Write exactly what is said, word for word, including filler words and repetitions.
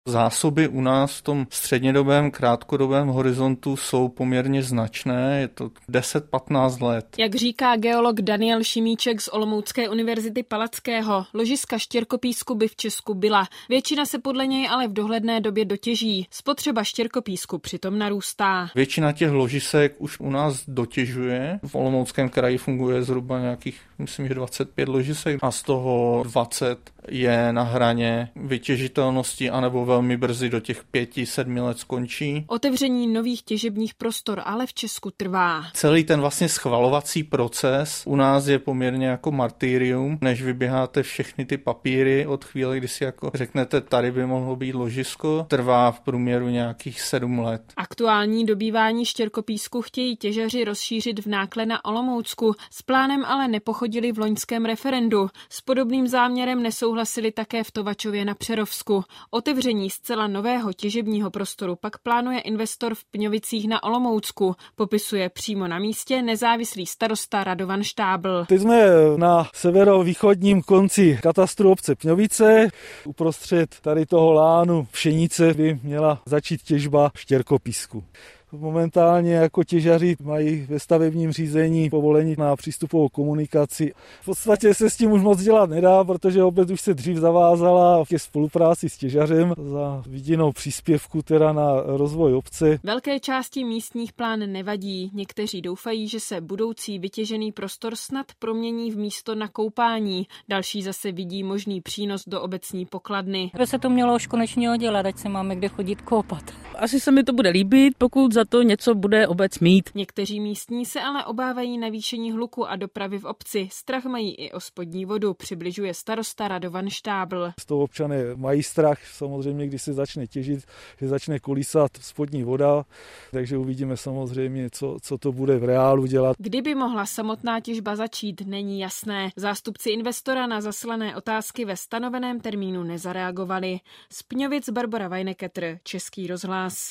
Zásoby u nás v tom střednědobém, krátkodobém horizontu jsou poměrně značné, je to deset patnáct let. Jak říká geolog Daniel Šimíček z Olomoucké univerzity Palackého, ložiska štěrkopísku by v Česku byla. Většina se podle něj ale v dohledné době dotěží. Spotřeba štěrkopísku přitom narůstá. Většina těch ložisek už u nás dotěžuje. V Olomouckém kraji funguje zhruba nějakých, myslím, že dvacet pět ložisek a z toho dvacet je na hraně vytěžitelnosti anebo velmi brzy do těch pěti, sedmi let skončí. Otevření nových těžebních prostor ale v Česku trvá. Celý ten vlastně schvalovací proces u nás je poměrně jako martyrium, než vyběháte všechny ty papíry od chvíle, kdy si jako řeknete, tady by mohlo být ložisko, trvá v průměru nějakých sedm let. Aktuální dobývání štěrkopísku chtějí těžaři rozšířit v Nákle na Olomoucku, s plánem ale nepochodili v loňském referendu. S podobným záměrem nesouhlasili také v Tovačově na Přerovsku. Otevření zcela nového těžebního prostoru pak plánuje investor v Pňovicích na Olomoucku, popisuje přímo na místě nezávislý starosta Radovan Štábl. Teď jsme na severovýchodním konci katastru obce Pňovice. Uprostřed tady toho lánu Pšenice by měla začít těžba štěrkopísku. Momentálně jako těžaři mají ve stavebním řízení povolení na přístupovou komunikaci. V podstatě se s tím už moc dělat nedá, protože obec už se dřív zavázala ke spolupráci s těžařem za vidinou příspěvku teda na rozvoj obce. Velké části místních plán nevadí. Někteří doufají, že se budoucí vytěžený prostor snad promění v místo na koupání. Další zase vidí možný přínos do obecní pokladny. By se to mělo už konečně dělat, ať se máme kde chodit koupat. Asi se mi to bude líbit, pokud za to něco bude obec mít. Někteří místní se ale obávají navýšení hluku a dopravy v obci. Strach mají i o spodní vodu, přibližuje starosta Radovan Štábl. Z toho občané mají strach, samozřejmě, když se začne těžit, že začne kolísat spodní voda, takže uvidíme samozřejmě, co, co to bude v reálu dělat. Kdyby mohla samotná těžba začít, není jasné. Zástupci investora na zaslané otázky ve stanoveném termínu nezareagovali. Z Pňovic Barbora Vajneketr, Český rozhlas.